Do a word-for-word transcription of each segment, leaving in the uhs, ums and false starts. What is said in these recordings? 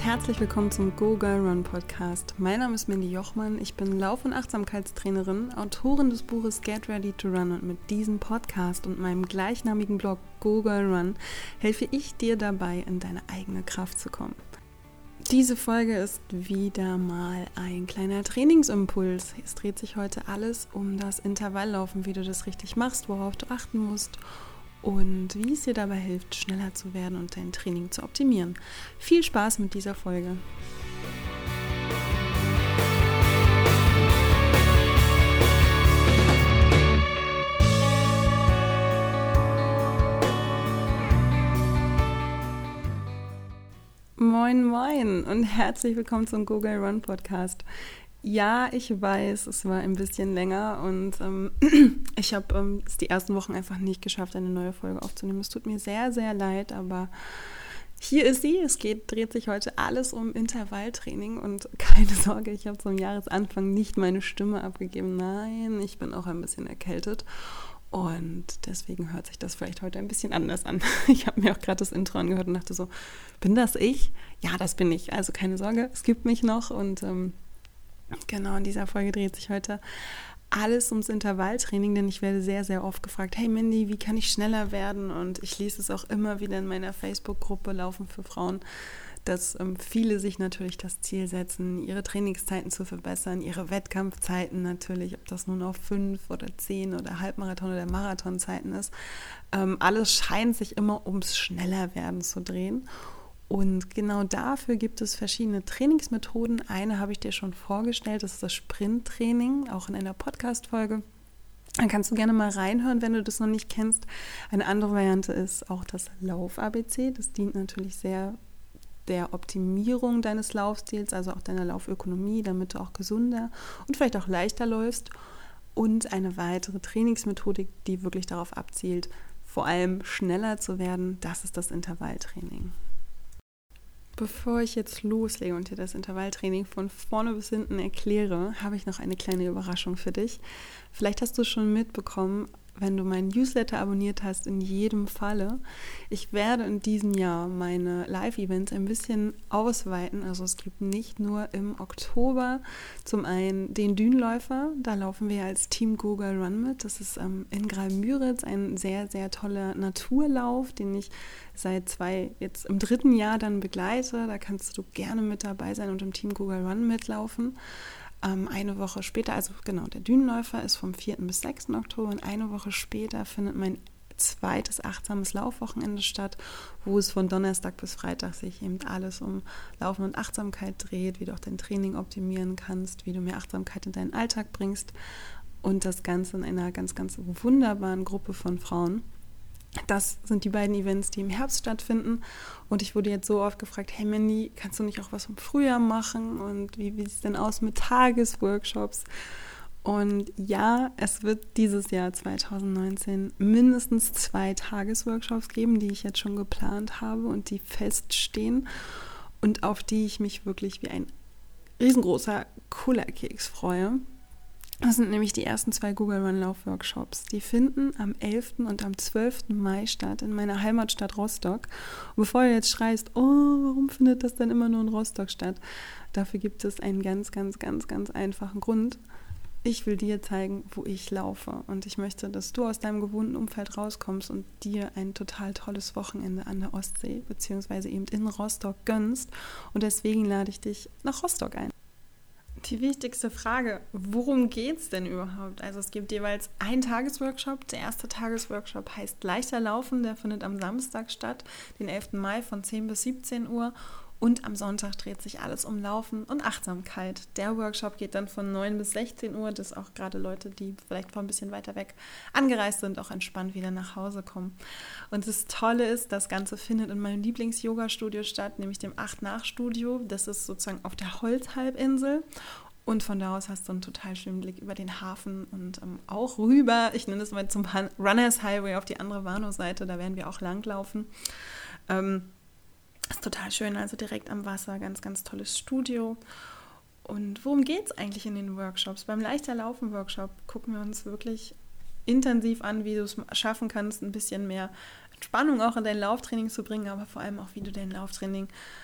herzlich willkommen zum Go Girl Run Podcast. Mein Name ist Mandy Jochmann, ich bin Lauf- und Achtsamkeitstrainerin, Autorin des Buches Get Ready to Run und mit diesem Podcast und meinem gleichnamigen Blog Go Girl Run helfe ich dir dabei, in deine eigene Kraft zu kommen. Diese Folge ist wieder mal ein kleiner Trainingsimpuls. Es dreht sich heute alles um das Intervalllaufen, wie du das richtig machst, worauf du achten musst und wie es dir dabei hilft, schneller zu werden und dein Training zu optimieren. Viel Spaß mit dieser Folge. Moin moin und herzlich willkommen zum Go Girl Run Podcast. Ja, ich weiß, es war ein bisschen länger und ähm, ich habe ähm, es die ersten Wochen einfach nicht geschafft, eine neue Folge aufzunehmen. Es tut mir sehr, sehr leid, aber hier ist sie. Es geht, dreht sich heute alles um Intervalltraining und keine Sorge, ich habe zum Jahresanfang nicht meine Stimme abgegeben. Nein, ich bin auch ein bisschen erkältet und deswegen hört sich das vielleicht heute ein bisschen anders an. Ich habe mir auch gerade das Intro angehört und dachte so, bin das ich? Ja, das bin ich. Also keine Sorge, es gibt mich noch und ähm, genau, in dieser Folge dreht sich heute alles ums Intervalltraining, denn ich werde sehr, sehr oft gefragt, hey Mandy, wie kann ich schneller werden? Und ich lese es auch immer wieder in meiner Facebook-Gruppe Laufen für Frauen, dass ähm, viele sich natürlich das Ziel setzen, ihre Trainingszeiten zu verbessern, ihre Wettkampfzeiten natürlich, ob das nun auf fünf oder zehn oder Halbmarathon oder Marathonzeiten ist. Ähm, alles scheint sich immer ums Schnellerwerden zu drehen. Und genau dafür gibt es verschiedene Trainingsmethoden. Eine habe ich dir schon vorgestellt, das ist das Sprinttraining, auch in einer Podcast-Folge. Dann kannst du gerne mal reinhören, wenn du das noch nicht kennst. Eine andere Variante ist auch das Lauf-A B C. Das dient natürlich sehr der Optimierung deines Laufstils, also auch deiner Laufökonomie, damit du auch gesunder und vielleicht auch leichter läufst. Und eine weitere Trainingsmethodik, die wirklich darauf abzielt, vor allem schneller zu werden, das ist das Intervalltraining. Bevor ich jetzt loslege und dir das Intervalltraining von vorne bis hinten erkläre, habe ich noch eine kleine Überraschung für dich. Vielleicht hast du es schon mitbekommen, wenn du meinen Newsletter abonniert hast, in jedem Falle. Ich werde in diesem Jahr meine Live-Events ein bisschen ausweiten. Also es gibt nicht nur im Oktober zum einen den Dünenläufer, da laufen wir als Team Go Girl Run mit. Das ist ähm, in Graal-Müritz ein sehr, sehr toller Naturlauf, den ich seit zwei, jetzt im dritten Jahr dann begleite. Da kannst du gerne mit dabei sein und im Team Go Girl Run mitlaufen. Ähm, eine Woche später, also genau, der Dünenläufer ist vom vierten bis sechsten Oktober und eine Woche später findet mein zweites achtsames Laufwochenende statt, wo es von Donnerstag bis Freitag sich eben alles um Laufen und Achtsamkeit dreht, wie du auch dein Training optimieren kannst, wie du mehr Achtsamkeit in deinen Alltag bringst und das Ganze in einer ganz, ganz wunderbaren Gruppe von Frauen. Das sind die beiden Events, die im Herbst stattfinden und ich wurde jetzt so oft gefragt, hey Mandy, kannst du nicht auch was im Frühjahr machen und wie, wie sieht es denn aus mit Tagesworkshops? Und ja, es wird dieses Jahr zwanzig neunzehn mindestens zwei Tagesworkshops geben, die ich jetzt schon geplant habe und die feststehen und auf die ich mich wirklich wie ein riesengroßer Cola-Keks freue. Das sind nämlich die ersten zwei Go Girl Run Lauf-Workshops. Die finden am elften und am zwölften Mai statt in meiner Heimatstadt Rostock. Und bevor du jetzt schreist, oh, warum findet das denn immer nur in Rostock statt? Dafür gibt es einen ganz, ganz, ganz, ganz einfachen Grund. Ich will dir zeigen, wo ich laufe. Und ich möchte, dass du aus deinem gewohnten Umfeld rauskommst und dir ein total tolles Wochenende an der Ostsee beziehungsweise eben in Rostock gönnst. Und deswegen lade ich dich nach Rostock ein. Die wichtigste Frage, worum geht es denn überhaupt? Also es gibt jeweils einen Tagesworkshop. Der erste Tagesworkshop heißt Leichter Laufen, der findet am Samstag statt, den elften Mai von zehn bis siebzehn Uhr. Und am Sonntag dreht sich alles um Laufen und Achtsamkeit. Der Workshop geht dann von neun bis sechzehn Uhr, dass auch gerade Leute, die vielleicht von ein bisschen weiter weg angereist sind, auch entspannt wieder nach Hause kommen. Und das Tolle ist, das Ganze findet in meinem Lieblings-Yoga-Studio statt, nämlich dem acht-Nach-Studio. Das ist sozusagen auf der Holzhalbinsel. Und von da aus hast du einen total schönen Blick über den Hafen und ähm, auch rüber, ich nenne es mal zum Runners Highway auf die andere Warnow-Seite, da werden wir auch langlaufen. Ähm, ist total schön, also direkt am Wasser, ganz, ganz tolles Studio. Und worum geht es eigentlich in den Workshops? Beim Leichter Laufen-Workshop gucken wir uns wirklich intensiv an, wie du es schaffen kannst, ein bisschen mehr Entspannung auch in dein Lauftraining zu bringen, aber vor allem auch, wie du dein Lauftraining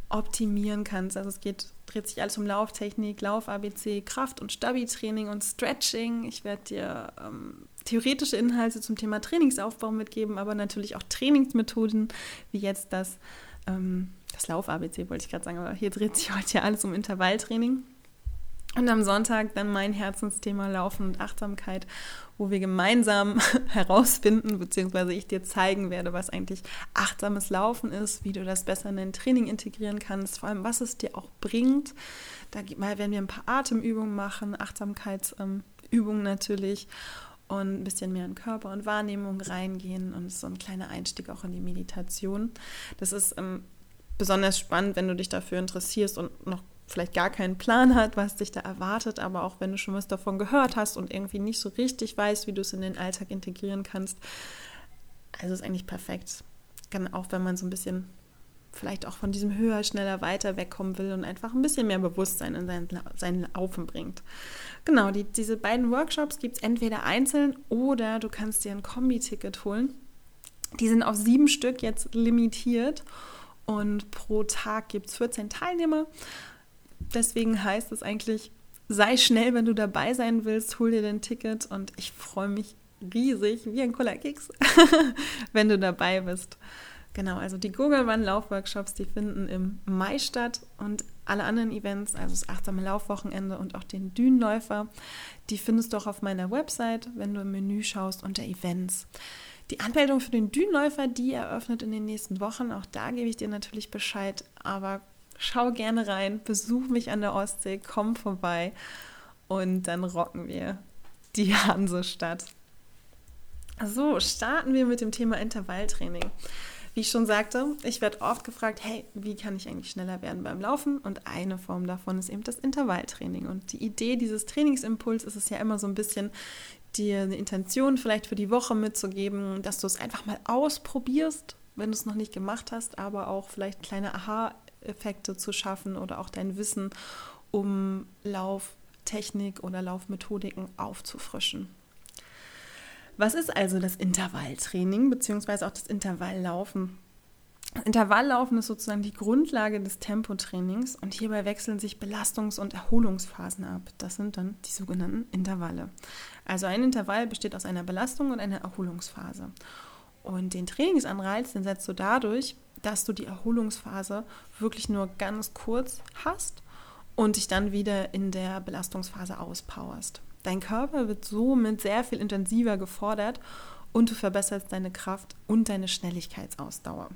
optimieren kannst. Also es geht, dreht sich alles um Lauftechnik, Lauf-A B C, Kraft- und Stabi-Training und Stretching. Ich werde dir ähm, theoretische Inhalte zum Thema Trainingsaufbau mitgeben, aber natürlich auch Trainingsmethoden, wie jetzt das, ähm, das Lauf-A B C, wollte ich gerade sagen, aber hier dreht sich heute ja alles um Intervalltraining. Und am Sonntag dann mein Herzensthema Laufen und Achtsamkeit, wo wir gemeinsam herausfinden, beziehungsweise ich dir zeigen werde, was eigentlich achtsames Laufen ist, wie du das besser in dein Training integrieren kannst, vor allem was es dir auch bringt. Da werden wir ein paar Atemübungen machen, Achtsamkeitsübungen natürlich und ein bisschen mehr in Körper und Wahrnehmung reingehen und so ein kleiner Einstieg auch in die Meditation. Das ist ähm, besonders spannend, wenn du dich dafür interessierst und noch vielleicht gar keinen Plan hat, was dich da erwartet, aber auch wenn du schon was davon gehört hast und irgendwie nicht so richtig weißt, wie du es in den Alltag integrieren kannst. Also ist eigentlich perfekt. Kann auch, wenn man so ein bisschen vielleicht auch von diesem höher, schneller, weiter wegkommen will und einfach ein bisschen mehr Bewusstsein in sein, sein Laufen bringt. Genau, die, diese beiden Workshops gibt es entweder einzeln oder du kannst dir ein Kombi-Ticket holen. Die sind auf sieben Stück jetzt limitiert und pro Tag gibt es vierzehn Teilnehmer. Deswegen heißt es eigentlich, sei schnell, wenn du dabei sein willst, hol dir dein Ticket und ich freue mich riesig, wie ein Cola-Keks, wenn du dabei bist. Genau, also die Google Run Laufworkshops, die finden im Mai statt und alle anderen Events, also das achtsame Laufwochenende und auch den Dünenläufer, die findest du auch auf meiner Website, wenn du im Menü schaust unter Events. Die Anmeldung für den Dünenläufer, die eröffnet in den nächsten Wochen, auch da gebe ich dir natürlich Bescheid, aber schau gerne rein, besuch mich an der Ostsee, komm vorbei und dann rocken wir die Hansestadt. So, starten wir mit dem Thema Intervalltraining. Wie ich schon sagte, ich werde oft gefragt, hey, wie kann ich eigentlich schneller werden beim Laufen? Und eine Form davon ist eben das Intervalltraining. Und die Idee dieses Trainingsimpuls ist es ja immer so ein bisschen, dir eine Intention vielleicht für die Woche mitzugeben, dass du es einfach mal ausprobierst, wenn du es noch nicht gemacht hast, aber auch vielleicht kleine Aha- Effekte zu schaffen oder auch dein Wissen um Lauftechnik oder Laufmethodiken aufzufrischen. Was ist also das Intervalltraining beziehungsweise auch das Intervalllaufen? Intervalllaufen ist sozusagen die Grundlage des Tempotrainings und hierbei wechseln sich Belastungs- und Erholungsphasen ab. Das sind dann die sogenannten Intervalle. Also ein Intervall besteht aus einer Belastung und einer Erholungsphase. Und den Trainingsanreiz, den setzt du dadurch, dass du die Erholungsphase wirklich nur ganz kurz hast und dich dann wieder in der Belastungsphase auspowerst. Dein Körper wird somit sehr viel intensiver gefordert und du verbesserst deine Kraft und deine Schnelligkeitsausdauer.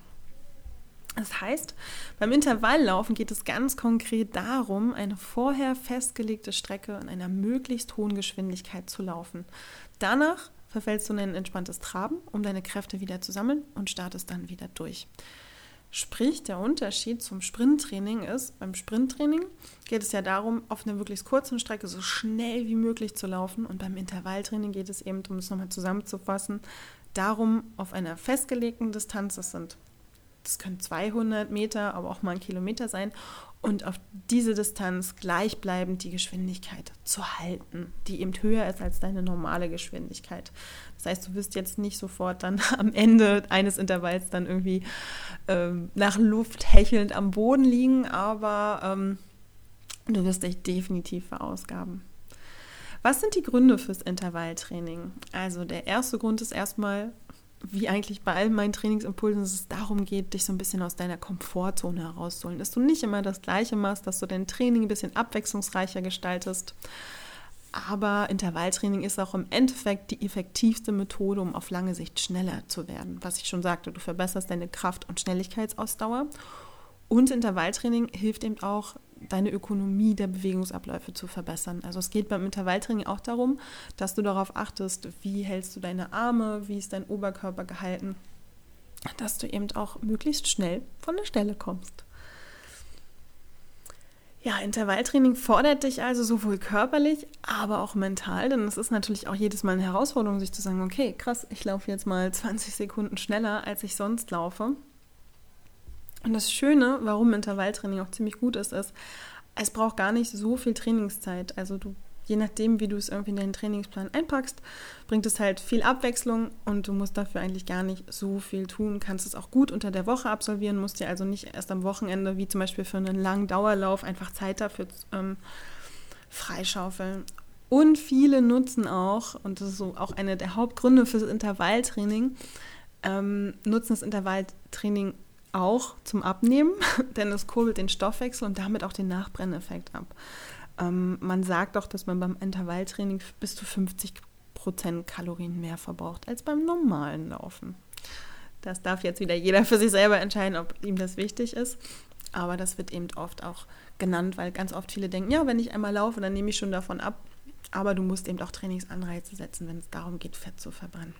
Das heißt, beim Intervalllaufen geht es ganz konkret darum, eine vorher festgelegte Strecke in einer möglichst hohen Geschwindigkeit zu laufen. Danach verfällst du in ein entspanntes Traben, um deine Kräfte wieder zu sammeln und startest dann wieder durch. Sprich, der Unterschied zum Sprinttraining ist, beim Sprinttraining geht es ja darum, auf einer wirklich kurzen Strecke so schnell wie möglich zu laufen und beim Intervalltraining geht es eben, um es nochmal zusammenzufassen, darum, auf einer festgelegten Distanz, das sind, das können zweihundert Meter, aber auch mal ein Kilometer sein, und auf diese Distanz gleichbleibend die Geschwindigkeit zu halten, die eben höher ist als deine normale Geschwindigkeit. Das heißt, du wirst jetzt nicht sofort dann am Ende eines Intervalls dann irgendwie ähm, nach Luft hechelnd am Boden liegen, aber ähm, du wirst dich definitiv verausgaben. Was sind die Gründe fürs Intervalltraining? Also der erste Grund ist erstmal, wie eigentlich bei all meinen Trainingsimpulsen, dass es darum geht, dich so ein bisschen aus deiner Komfortzone herauszuholen, dass du nicht immer das Gleiche machst, dass du dein Training ein bisschen abwechslungsreicher gestaltest. Aber Intervalltraining ist auch im Endeffekt die effektivste Methode, um auf lange Sicht schneller zu werden. Was ich schon sagte, du verbesserst deine Kraft- und Schnelligkeitsausdauer. Und Intervalltraining hilft eben auch, deine Ökonomie der Bewegungsabläufe zu verbessern. Also es geht beim Intervalltraining auch darum, dass du darauf achtest, wie hältst du deine Arme, wie ist dein Oberkörper gehalten, dass du eben auch möglichst schnell von der Stelle kommst. Ja, Intervalltraining fordert dich also sowohl körperlich, aber auch mental, denn es ist natürlich auch jedes Mal eine Herausforderung, sich zu sagen, okay, krass, ich laufe jetzt mal zwanzig Sekunden schneller, als ich sonst laufe. Und das Schöne, warum Intervalltraining auch ziemlich gut ist, ist, es braucht gar nicht so viel Trainingszeit. Also du je nachdem, wie du es irgendwie in deinen Trainingsplan einpackst, bringt es halt viel Abwechslung und du musst dafür eigentlich gar nicht so viel tun. Kannst es auch gut unter der Woche absolvieren, musst dir also nicht erst am Wochenende, wie zum Beispiel für einen langen Dauerlauf, einfach Zeit dafür ähm, freischaufeln. Und viele nutzen auch, und das ist so auch einer der Hauptgründe für das Intervalltraining, ähm, nutzen das Intervalltraining auch zum Abnehmen, denn es kurbelt den Stoffwechsel und damit auch den Nachbrenneffekt ab. Ähm, man sagt auch, dass man beim Intervalltraining bis zu fünfzig Prozent Kalorien mehr verbraucht als beim normalen Laufen. Das darf jetzt wieder jeder für sich selber entscheiden, ob ihm das wichtig ist. Aber das wird eben oft auch genannt, weil ganz oft viele denken, ja, wenn ich einmal laufe, dann nehme ich schon davon ab. Aber du musst eben auch Trainingsanreize setzen, wenn es darum geht, Fett zu verbrennen.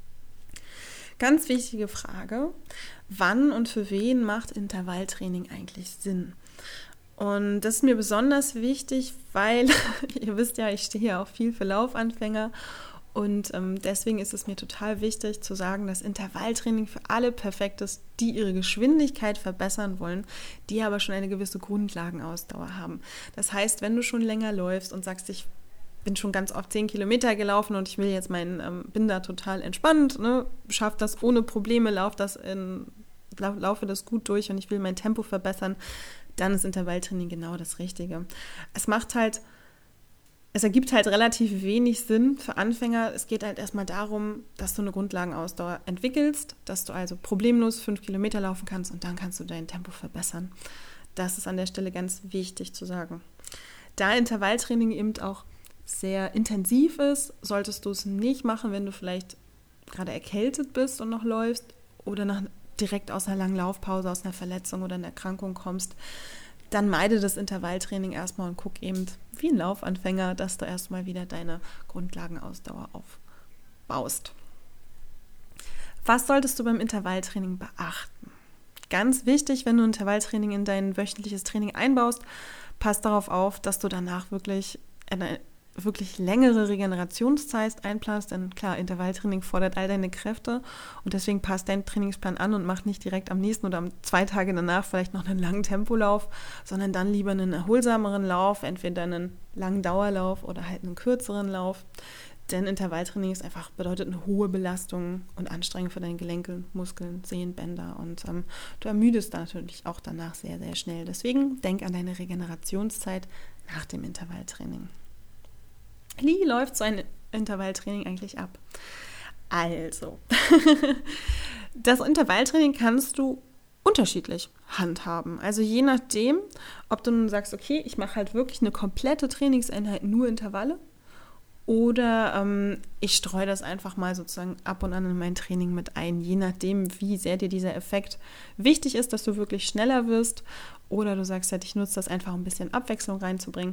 Ganz wichtige Frage, wann und für wen macht Intervalltraining eigentlich Sinn? Und das ist mir besonders wichtig, weil, ihr wisst ja, ich stehe ja auch viel für Laufanfänger und ähm, deswegen ist es mir total wichtig zu sagen, dass Intervalltraining für alle perfekt ist, die ihre Geschwindigkeit verbessern wollen, die aber schon eine gewisse Grundlagenausdauer haben. Das heißt, wenn du schon länger läufst und sagst, ich bin schon ganz oft zehn Kilometer gelaufen und ich will jetzt meinen, ähm, bin da total entspannt, ne, schaff das ohne Probleme, lauf das in, laufe das gut durch und ich will mein Tempo verbessern, dann ist Intervalltraining genau das Richtige. Es macht halt, es ergibt halt relativ wenig Sinn für Anfänger. Es geht halt erstmal darum, dass du eine Grundlagenausdauer entwickelst, dass du also problemlos fünf Kilometer laufen kannst und dann kannst du dein Tempo verbessern. Das ist an der Stelle ganz wichtig zu sagen. Da Intervalltraining eben auch sehr intensiv ist, solltest du es nicht machen, wenn du vielleicht gerade erkältet bist und noch läufst oder nach direkt aus einer langen Laufpause, aus einer Verletzung oder einer Erkrankung kommst, dann meide das Intervalltraining erstmal und guck eben wie ein Laufanfänger, dass du erstmal wieder deine Grundlagenausdauer aufbaust. Was solltest du beim Intervalltraining beachten? Ganz wichtig, wenn du Intervalltraining in dein wöchentliches Training einbaust, pass darauf auf, dass du danach wirklich eine wirklich längere Regenerationszeit einplanst, denn klar, Intervalltraining fordert all deine Kräfte und deswegen passt dein Trainingsplan an und mach nicht direkt am nächsten oder am zwei Tage danach vielleicht noch einen langen Tempolauf, sondern dann lieber einen erholsameren Lauf, entweder einen langen Dauerlauf oder halt einen kürzeren Lauf, denn Intervalltraining ist einfach, bedeutet eine hohe Belastung und Anstrengung für deine Gelenke, Muskeln, Sehnen, Bänder und ähm, du ermüdest natürlich auch danach sehr, sehr schnell. Deswegen denk an deine Regenerationszeit nach dem Intervalltraining. Wie läuft so ein Intervalltraining eigentlich ab? Also, das Intervalltraining kannst du unterschiedlich handhaben. Also je nachdem, ob du nun sagst, okay, ich mache halt wirklich eine komplette Trainingseinheit, nur Intervalle, oder ähm, ich streue das einfach mal sozusagen ab und an in mein Training mit ein, je nachdem, wie sehr dir dieser Effekt wichtig ist, dass du wirklich schneller wirst, oder du sagst halt, ich nutze das einfach, um ein bisschen Abwechslung reinzubringen.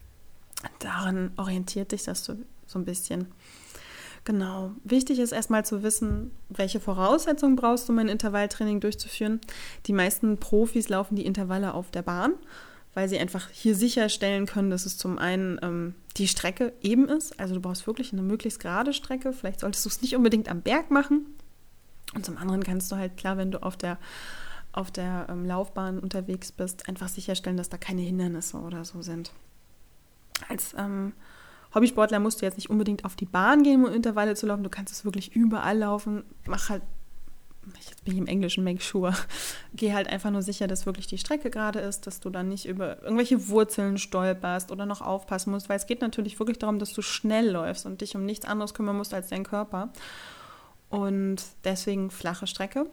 Daran orientiert dich das so, so ein bisschen. Genau. Wichtig ist erstmal zu wissen, welche Voraussetzungen brauchst du, um ein Intervalltraining durchzuführen. Die meisten Profis laufen die Intervalle auf der Bahn, weil sie einfach hier sicherstellen können, dass es zum einen ähm, die Strecke eben ist. Also du brauchst wirklich eine möglichst gerade Strecke. Vielleicht solltest du es nicht unbedingt am Berg machen. Und zum anderen kannst du halt, klar, wenn du auf der, auf der ähm, Laufbahn unterwegs bist, einfach sicherstellen, dass da keine Hindernisse oder so sind. Als ähm, Hobbysportler musst du jetzt nicht unbedingt auf die Bahn gehen, um Intervalle zu laufen. Du kannst es wirklich überall laufen. Mach halt, jetzt bin ich im Englischen, make sure. Geh halt einfach nur sicher, dass wirklich die Strecke gerade ist, dass du dann nicht über irgendwelche Wurzeln stolperst oder noch aufpassen musst, weil es geht natürlich wirklich darum, dass du schnell läufst und dich um nichts anderes kümmern musst als deinen Körper. Und deswegen flache Strecke.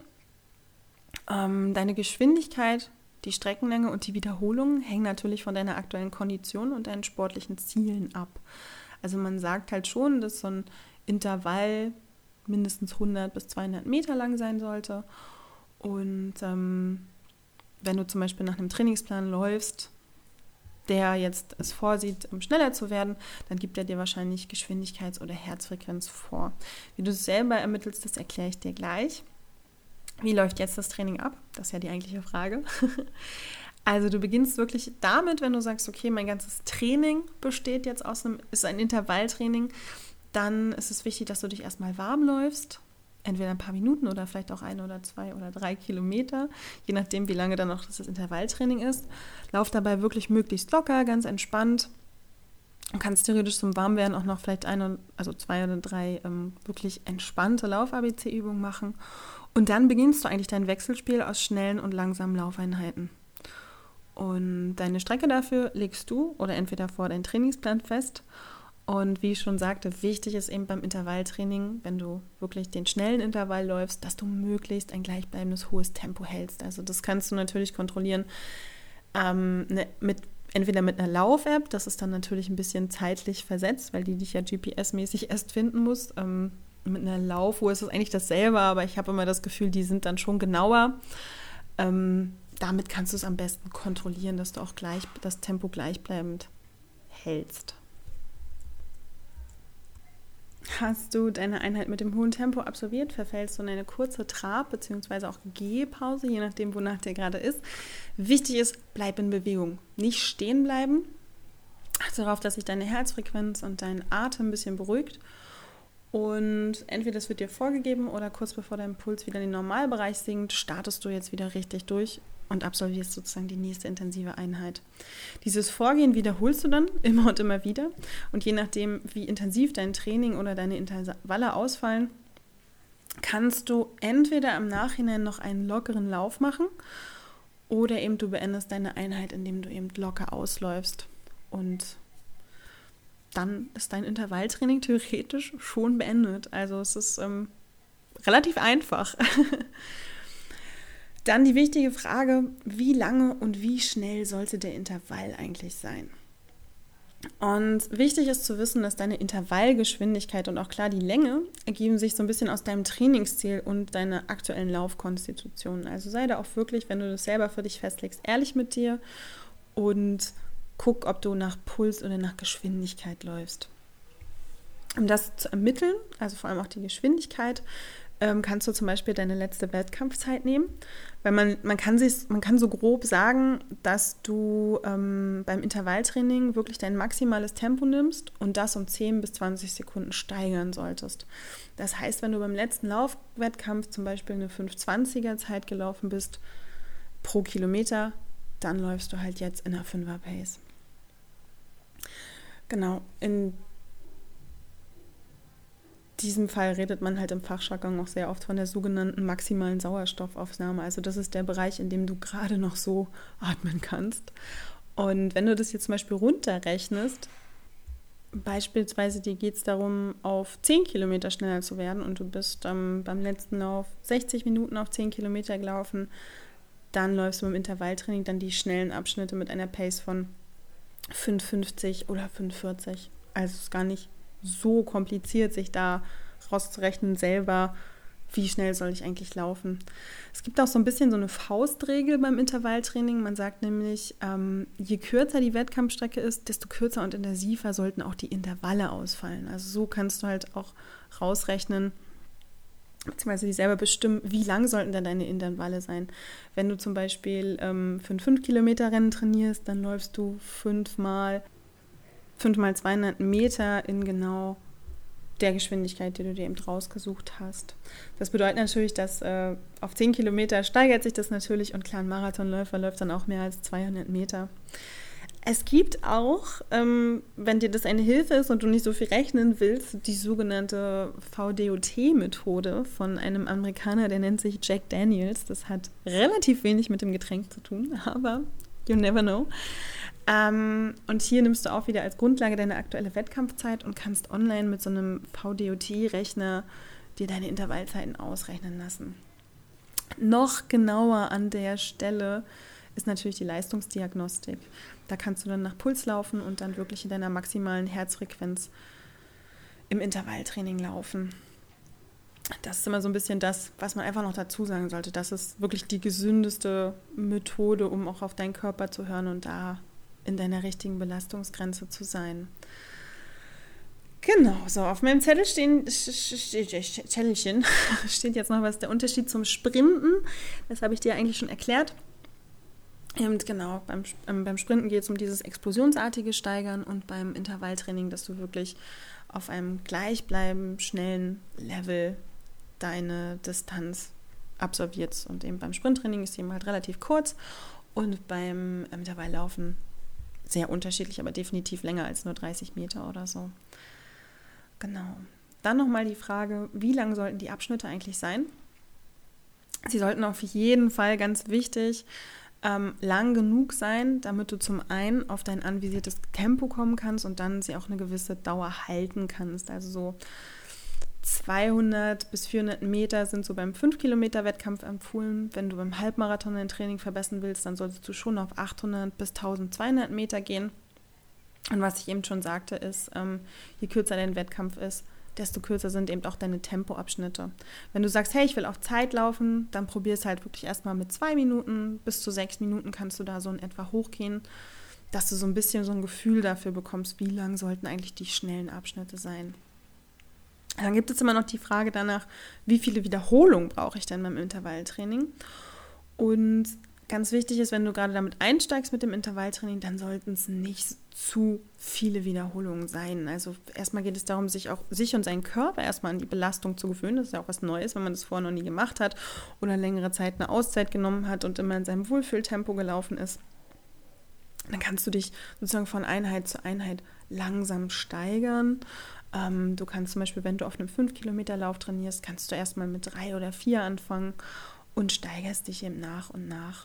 Ähm, deine Geschwindigkeit, die Streckenlänge und die Wiederholungen hängen natürlich von deiner aktuellen Kondition und deinen sportlichen Zielen ab. Also man sagt halt schon, dass so ein Intervall mindestens hundert bis zweihundert Meter lang sein sollte. Und ähm, wenn du zum Beispiel nach einem Trainingsplan läufst, der jetzt es vorsieht, um schneller zu werden, dann gibt er dir wahrscheinlich Geschwindigkeits- oder Herzfrequenz vor. Wie du es selber ermittelst, das erkläre ich dir gleich. Wie läuft jetzt das Training ab? Das ist ja die eigentliche Frage. Also du beginnst wirklich damit, wenn du sagst, okay, mein ganzes Training besteht jetzt aus einem, ist ein Intervalltraining, dann ist es wichtig, dass du dich erstmal warm läufst, entweder ein paar Minuten oder vielleicht auch ein oder zwei oder drei Kilometer, je nachdem, wie lange dann noch das Intervalltraining ist. Lauf dabei wirklich möglichst locker, ganz entspannt. Du kannst theoretisch zum Warmwerden auch noch vielleicht ein, also zwei oder drei ähm, wirklich entspannte Lauf-A B C-Übungen machen. Und dann beginnst du eigentlich dein Wechselspiel aus schnellen und langsamen Laufeinheiten. Und deine Strecke dafür legst du oder entweder vor deinen Trainingsplan fest. Und wie ich schon sagte, wichtig ist eben beim Intervalltraining, wenn du wirklich den schnellen Intervall läufst, dass du möglichst ein gleichbleibendes hohes Tempo hältst. Also das kannst du natürlich kontrollieren ähm, ne, mit entweder mit einer Lauf-App, das ist dann natürlich ein bisschen zeitlich versetzt, weil die dich ja G P S-mäßig erst finden muss. Ähm, mit einer Laufuhr ist es eigentlich dasselbe, aber ich habe immer das Gefühl, die sind dann schon genauer. Ähm, damit kannst du es am besten kontrollieren, dass du auch gleich das Tempo gleichbleibend hältst. Hast du deine Einheit mit dem hohen Tempo absolviert, verfällst du in eine kurze Trab- bzw. auch Gehpause, je nachdem, wonach dir gerade ist. Wichtig ist, bleib in Bewegung. Nicht stehen bleiben. Achte darauf, dass sich deine Herzfrequenz und dein Atem ein bisschen beruhigt. Und entweder das wird dir vorgegeben oder kurz bevor dein Puls wieder in den Normalbereich sinkt, startest du jetzt wieder richtig durch und absolvierst sozusagen die nächste intensive Einheit. Dieses Vorgehen wiederholst du dann immer und immer wieder. Und je nachdem, wie intensiv dein Training oder deine Intervalle ausfallen, kannst du entweder im Nachhinein noch einen lockeren Lauf machen oder eben du beendest deine Einheit, indem du eben locker ausläufst. Und dann ist dein Intervalltraining theoretisch schon beendet. Also es ist ähm, relativ einfach. Dann die wichtige Frage, wie lange und wie schnell sollte der Intervall eigentlich sein? Und wichtig ist zu wissen, dass deine Intervallgeschwindigkeit und auch klar die Länge ergeben sich so ein bisschen aus deinem Trainingsziel und deiner aktuellen Laufkonstitution. Also sei da auch wirklich, wenn du das selber für dich festlegst, ehrlich mit dir und guck, ob du nach Puls oder nach Geschwindigkeit läufst. Um das zu ermitteln, also vor allem auch die Geschwindigkeit, ähm, kannst du zum Beispiel deine letzte Wettkampfzeit nehmen. Weil man, man, kann sich, man kann so grob sagen, dass du ähm, beim Intervalltraining wirklich dein maximales Tempo nimmst und das um zehn bis zwanzig Sekunden steigern solltest. Das heißt, wenn du beim letzten Laufwettkampf zum Beispiel eine fünf zwanziger Zeit gelaufen bist pro Kilometer, dann läufst du halt jetzt in einer Fünfer-Pace. Genau, in diesem Fall redet man halt im Fachjargon auch sehr oft von der sogenannten maximalen Sauerstoffaufnahme. Also das ist der Bereich, in dem du gerade noch so atmen kannst. Und wenn du das jetzt zum Beispiel runterrechnest, beispielsweise dir geht es darum, auf zehn Kilometer schneller zu werden und du bist ähm, beim letzten Lauf sechzig Minuten auf zehn Kilometer gelaufen, dann läufst du im Intervalltraining dann die schnellen Abschnitte mit einer Pace von fünf fünfzig oder fünf vierzig. Also es ist gar nicht so kompliziert, sich da rauszurechnen selber, wie schnell soll ich eigentlich laufen. Es gibt auch so ein bisschen so eine Faustregel beim Intervalltraining. Man sagt nämlich, ähm, je kürzer die Wettkampfstrecke ist, desto kürzer und intensiver sollten auch die Intervalle ausfallen. Also so kannst du halt auch rausrechnen, beziehungsweise die selber bestimmen, wie lang sollten denn deine Intervalle sein. Wenn du zum Beispiel ähm, für ein fünf Kilometer Rennen trainierst, dann läufst du fünfmal fünfmal zweihundert Meter in genau der Geschwindigkeit, die du dir eben rausgesucht hast. Das bedeutet natürlich, dass äh, auf zehn Kilometer steigert sich das natürlich und klar, ein Marathonläufer läuft dann auch mehr als zweihundert Meter. Es gibt auch, ähm, wenn dir das eine Hilfe ist und du nicht so viel rechnen willst, die sogenannte V D O T-Methode von einem Amerikaner, der nennt sich Jack Daniels. Das hat relativ wenig mit dem Getränk zu tun, aber you never know. Ähm, und hier nimmst du auch wieder als Grundlage deine aktuelle Wettkampfzeit und kannst online mit so einem V D O T-Rechner dir deine Intervallzeiten ausrechnen lassen. Noch genauer an der Stelle ist natürlich die Leistungsdiagnostik. Da kannst du dann nach Puls laufen und dann wirklich in deiner maximalen Herzfrequenz im Intervalltraining laufen. Das ist immer so ein bisschen das, was man einfach noch dazu sagen sollte. Das ist wirklich die gesündeste Methode, um auch auf deinen Körper zu hören und da in deiner richtigen Belastungsgrenze zu sein. Genau, so auf meinem Zettel stehen, Zettelchen steht jetzt noch was, der Unterschied zum Sprinten. Das habe ich dir eigentlich schon erklärt. Und genau, beim, ähm, beim Sprinten geht es um dieses explosionsartige Steigern und beim Intervalltraining, dass du wirklich auf einem gleichbleibenden, schnellen Level deine Distanz absolvierst. Und eben beim Sprinttraining ist die eben halt relativ kurz und beim Intervalllaufen sehr unterschiedlich, aber definitiv länger als nur dreißig Meter oder so. Genau. Dann nochmal die Frage, wie lang sollten die Abschnitte eigentlich sein? Sie sollten auf jeden Fall, ganz wichtig, ähm, lang genug sein, damit du zum einen auf dein anvisiertes Tempo kommen kannst und dann sie auch eine gewisse Dauer halten kannst. Also so zweihundert bis vierhundert Meter sind so beim fünf Kilometer Wettkampf empfohlen. Wenn du beim Halbmarathon dein Training verbessern willst, dann solltest du schon auf achthundert bis eintausendzweihundert Meter gehen. Und was ich eben schon sagte, ist, ähm, je kürzer dein Wettkampf ist, desto kürzer sind eben auch deine Tempoabschnitte. Wenn du sagst, hey, ich will auf Zeit laufen, dann probier es halt wirklich erstmal mit zwei Minuten. Bis zu sechs Minuten kannst du da so in etwa hochgehen, dass du so ein bisschen so ein Gefühl dafür bekommst, wie lang sollten eigentlich die schnellen Abschnitte sein. Dann gibt es immer noch die Frage danach, wie viele Wiederholungen brauche ich denn beim Intervalltraining? Und ganz wichtig ist, wenn du gerade damit einsteigst mit dem Intervalltraining, dann sollten es nicht zu viele Wiederholungen sein. Also erstmal geht es darum, sich auch sich und seinen Körper erstmal an die Belastung zu gewöhnen. Das ist ja auch was Neues, wenn man das vorher noch nie gemacht hat oder längere Zeit eine Auszeit genommen hat und immer in seinem Wohlfühltempo gelaufen ist. Dann kannst du dich sozusagen von Einheit zu Einheit langsam steigern. Ähm, du kannst zum Beispiel, wenn du auf einem fünf Kilometer Lauf trainierst, kannst du erstmal mit drei oder vier anfangen und steigerst dich eben nach und nach.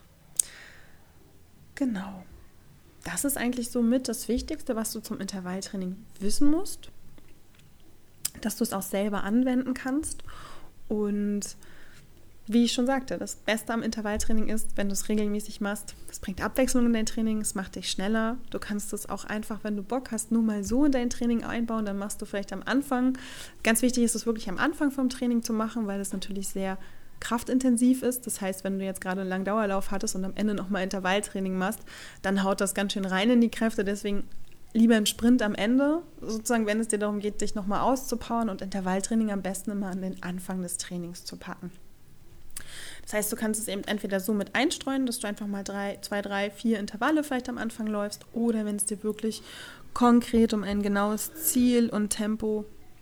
Genau. Das ist eigentlich so mit das Wichtigste, was du zum Intervalltraining wissen musst, dass du es auch selber anwenden kannst. Und wie ich schon sagte, das Beste am Intervalltraining ist, wenn du es regelmäßig machst, es bringt Abwechslung in dein Training, es macht dich schneller. Du kannst es auch einfach, wenn du Bock hast, nur mal so in dein Training einbauen, dann machst du vielleicht am Anfang. Ganz wichtig ist es wirklich am Anfang vom Training zu machen, weil es natürlich sehr kraftintensiv ist. Das heißt, wenn du jetzt gerade einen langen Dauerlauf hattest und am Ende nochmal Intervalltraining machst, dann haut das ganz schön rein in die Kräfte. Deswegen lieber ein Sprint am Ende, sozusagen, wenn es dir darum geht, dich nochmal auszupowern, und Intervalltraining am besten immer an den Anfang des Trainings zu packen. Das heißt, du kannst es eben entweder so mit einstreuen, dass du einfach mal drei, zwei, drei, vier Intervalle vielleicht am Anfang läufst, oder wenn es dir wirklich konkret um ein genaues Ziel und Tempo,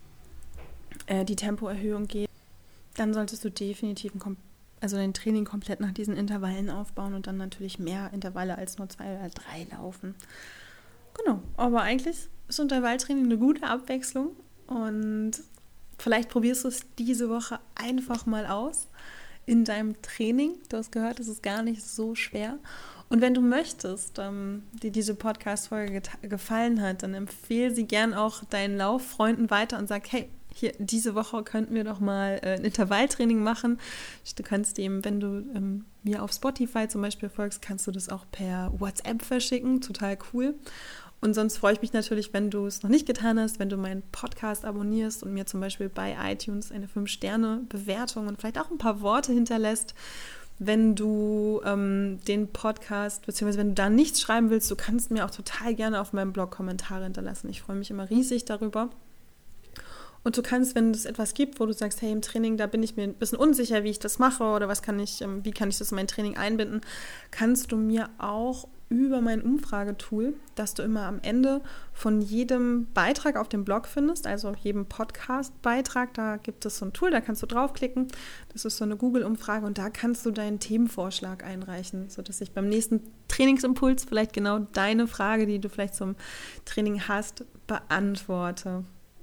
äh, die Tempoerhöhung geht, dann solltest du definitiv ein, Kom- also dein Training komplett nach diesen Intervallen aufbauen und dann natürlich mehr Intervalle als nur zwei oder drei laufen. Genau, aber eigentlich ist Intervalltraining eine gute Abwechslung und vielleicht probierst du es diese Woche einfach mal aus in deinem Training. Du hast gehört, es ist gar nicht so schwer. Und wenn du möchtest, ähm, dir diese Podcast-Folge get- gefallen hat, dann empfehle sie gern auch deinen Lauffreunden weiter und sag, hey, hier, diese Woche könnten wir doch mal äh, ein Intervalltraining machen. Du kannst eben, wenn du ähm, mir auf Spotify zum Beispiel folgst, kannst du das auch per WhatsApp verschicken. Total cool. Und sonst freue ich mich natürlich, wenn du es noch nicht getan hast, wenn du meinen Podcast abonnierst und mir zum Beispiel bei iTunes eine fünf Sterne Bewertung und vielleicht auch ein paar Worte hinterlässt. Wenn du ähm, den Podcast, beziehungsweise wenn du da nichts schreiben willst, du kannst mir auch total gerne auf meinem Blog Kommentare hinterlassen. Ich freue mich immer riesig darüber. Und du kannst, wenn es etwas gibt, wo du sagst, hey, im Training, da bin ich mir ein bisschen unsicher, wie ich das mache oder was kann ich, wie kann ich das in mein Training einbinden, kannst du mir auch über mein Umfragetool, das du immer am Ende von jedem Beitrag auf dem Blog findest, also jedem Podcast-Beitrag, da gibt es so ein Tool, da kannst du draufklicken, das ist so eine Google-Umfrage und da kannst du deinen Themenvorschlag einreichen, sodass ich beim nächsten Trainingsimpuls vielleicht genau deine Frage, die du vielleicht zum Training hast, beantworte.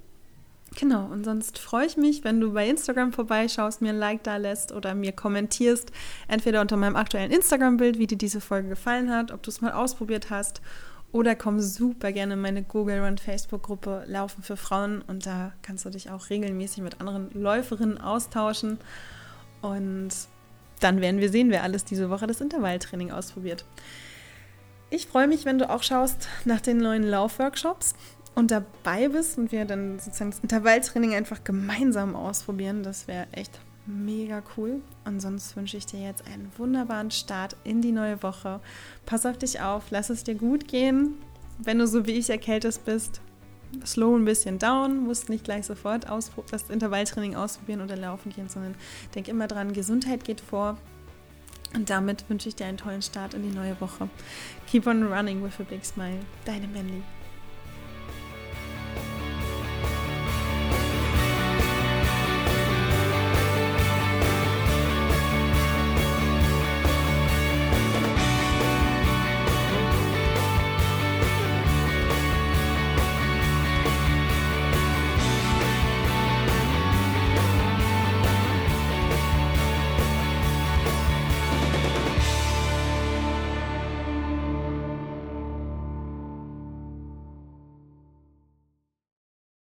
Genau, und sonst freue ich mich, wenn du bei Instagram vorbeischaust, mir ein Like da lässt oder mir kommentierst, entweder unter meinem aktuellen Instagram-Bild, wie dir diese Folge gefallen hat, ob du es mal ausprobiert hast, oder komm super gerne in meine Google Run Facebook-Gruppe Laufen für Frauen und da kannst du dich auch regelmäßig mit anderen Läuferinnen austauschen und dann werden wir sehen, wer alles diese Woche das Intervalltraining ausprobiert. Ich freue mich, wenn du auch schaust nach den neuen Laufworkshops und dabei bist und wir dann sozusagen das Intervalltraining einfach gemeinsam ausprobieren. Das wäre echt mega cool. Und sonst wünsche ich dir jetzt einen wunderbaren Start in die neue Woche. Pass auf dich auf, lass es dir gut gehen. Wenn du so wie ich erkältet bist, slow ein bisschen down, musst nicht gleich sofort auspro- das Intervalltraining ausprobieren oder laufen gehen, sondern denk immer dran, Gesundheit geht vor. Und damit wünsche ich dir einen tollen Start in die neue Woche. Keep on running with a big smile. Deine Mandy.